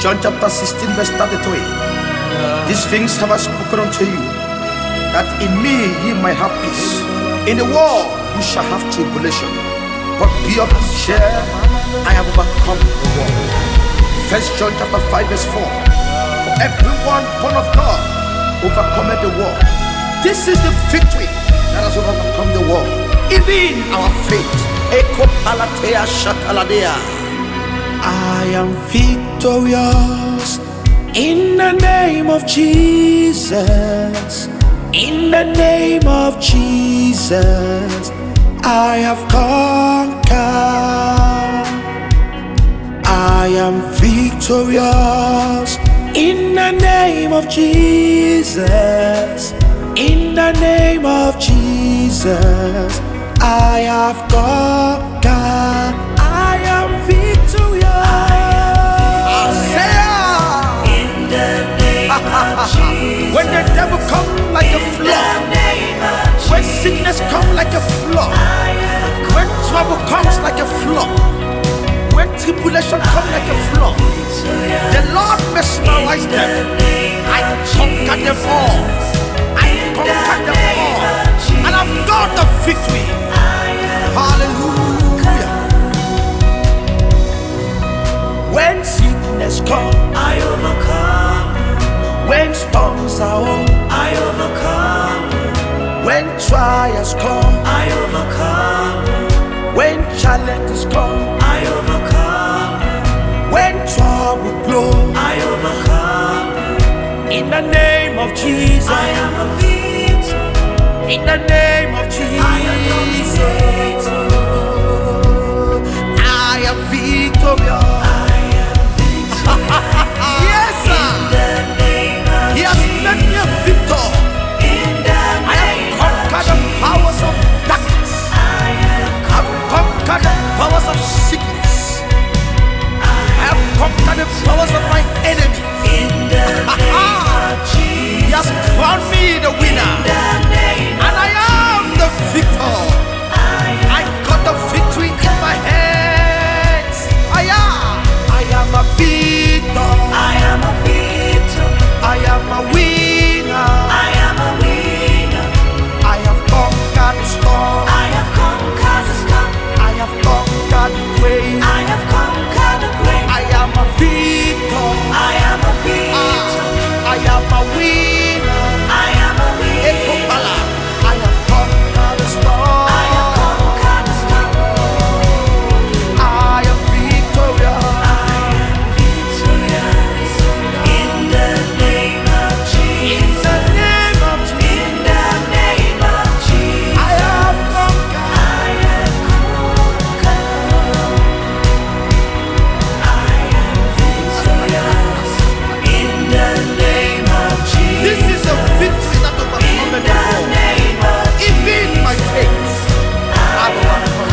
John chapter 16 verse 33. These things have I spoken unto you, that in me ye might have peace. In the world you shall have tribulation, but be of good cheer, I have overcome the world. First John chapter 5 verse 4. For everyone born of God overcometh the world. This is the victory that has overcome the world, even our faith. Eko palatea shataladea. I am victorious in the name of Jesus. In the name of Jesus, I have conquered. I am victorious in the name of Jesus. In the name of Jesus, I have conquered. I am victorious. In the name of Jesus. When the devil come like a flood, when sickness come like a flood, when trouble comes like a flood, when tribulation come like a flood, the Lord mesmerized them. I conquered them all. I conquered them all, and I've got the victory. Hallelujah. When sickness come, I overcome. when storms are on, I overcome. when trials come, I overcome. when challenges come, I overcome. when trouble blow, I overcome. in the name of Jesus, I am a victor. in the name of Jesus, I am victor. I am victorious. Yes, sir. He has made me a victor. I have conquered the powers of darkness. I have conquered the powers of sickness. I have conquered the powers of my enemy. He has crowned me the winner, and I am the victor. I got the victory in my hands. I am a victor. I am a victor. I am a winner. I am a winner. I have conquered the storm. I have conquered the storm. I have conquered the grave. I have conquered the grave. I am a victor. I am a victor. I am a winner. I am a winner. Ekopala. I have conquered the storm. I have conquered the storm. I am victorious. I am victorious. In the name of In Jesus. the name of Jesus, In the name of Jesus. I have conquered. I have conquered. I am victorious. In the name of Jesus. This is a victory that overcomes the In the world. name of Even my faith. I will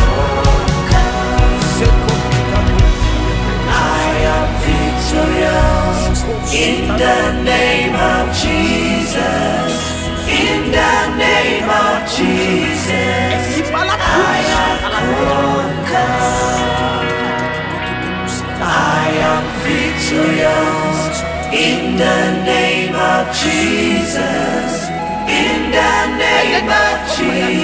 I am victorious. In the name of Jesus. In the name of Jesus. I have conquered. I am victorious. In the name of Jesus. In the name of Jesus.